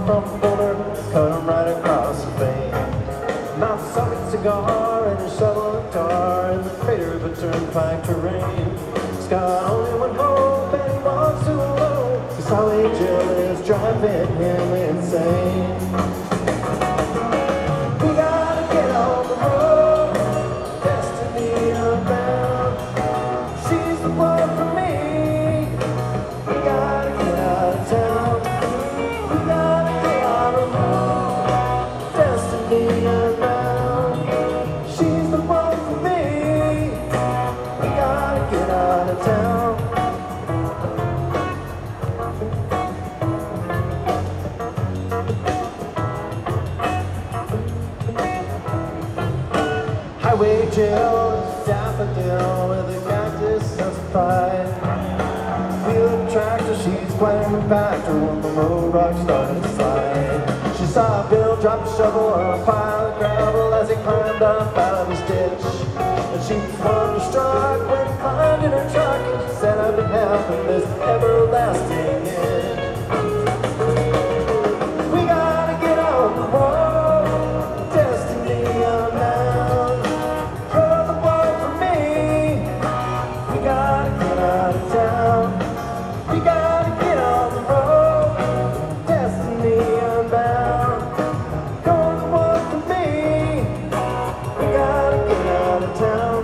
from Boulder, cut him right across the vein. Mouth socket cigar and a shovel of tar in the crater of a turnpike terrain. He's got only one hope and he walks too alone, 'cause Highway Jill is driving him insane. We gotta get on the road, destiny unbound. She's the one for me. We gotta get out of town. We gotta get on the road, destiny unbound. She's the one for me. We gotta get out of town. Highway Jill, daffodil with a cactus as a pride. Wheel of tractor, she's climbing back to when the road rock started to slide. She saw Bill drop a shovel on a pile of gravel as he climbed up out of his ditch. And she was wonderstruck when he climbed in her truck, and she said, I've been having this everlasting itch. We gotta get on the road, destiny unbound. You're the one for me. We gotta get out of town. We gotta get on the road, destiny unbound. You're the one for me. We gotta get out of town.